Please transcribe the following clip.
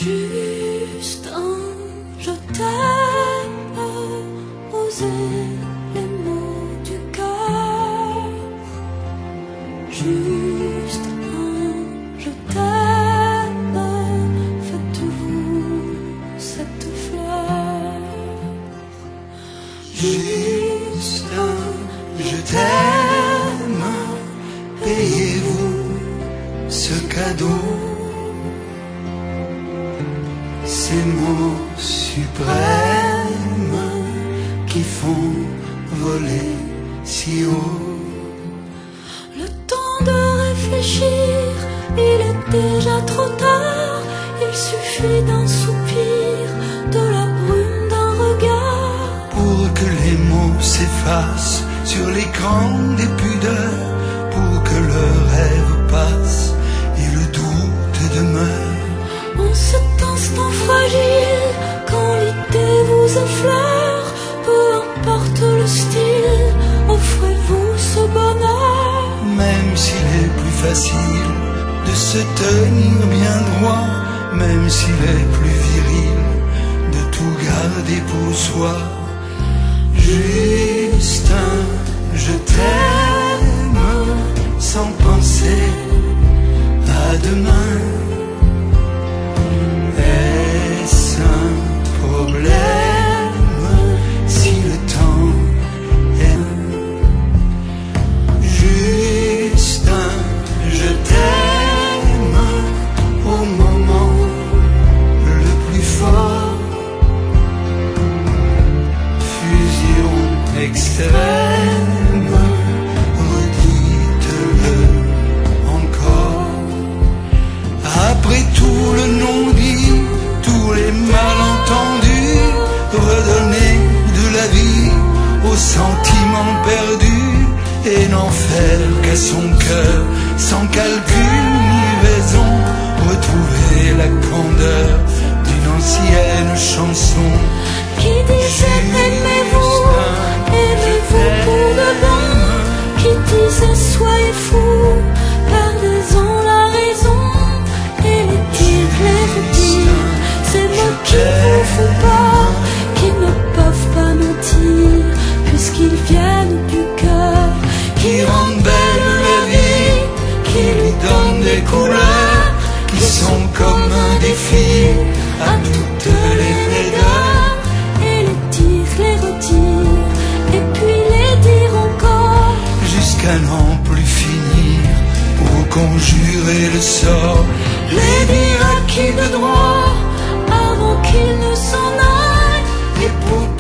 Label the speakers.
Speaker 1: Juste un je t'aime, oser les mots du cœur. Juste un je t'aime, faites-vous cette fleur.
Speaker 2: Juste un je t'aime, payez-vous ce cadeau. Ces mots suprêmes qui font voler si haut.
Speaker 1: Le temps de réfléchir, il est déjà trop tard. Il suffit d'un soupir, de la brume d'un regard,
Speaker 2: pour que les mots s'effacent sur l'écran des pudeurs, pour que le rêve passe et le doute demeure.
Speaker 1: En cet instant fragile, quand l'idée vous effleure, peu importe le style, offrez-vous ce bonheur.
Speaker 2: Même s'il est plus facile de se tenir bien droit, même s'il est plus viril de tout garder pour soi. Juste un je t'aime sans penser à demain. Est-ce un problème si le temps est juste un je t'aime au moment le plus fort? Fusion extrême, redites-le encore. Après tout le non-dit, tous les malentendus, redonner de la vie aux sentiments perdus, et n'en faire qu'à son cœur, sans calcul ni raison, retrouver la candeur d'une ancienne chanson.
Speaker 1: Qui disait aimez-vous, aimez-vous pour de bon, qui disait soyez fous, perdez-en la raison, et les dire, les redire, ces mots qui vous font peur, qui ne peuvent pas mentir, puisqu'ils viennent du cœur,
Speaker 2: Qui rendent belle la vie, qui lui donnent des couleurs, qui sont comme un défi à toutes les laideurs.
Speaker 1: et les dire, les redire, et puis les dire encore,
Speaker 2: Jusqu'à n'en plus finir, pour conjurer le sort,
Speaker 1: les dire à qui de droit, avant qu'ils ne s'en aillent,
Speaker 2: et pour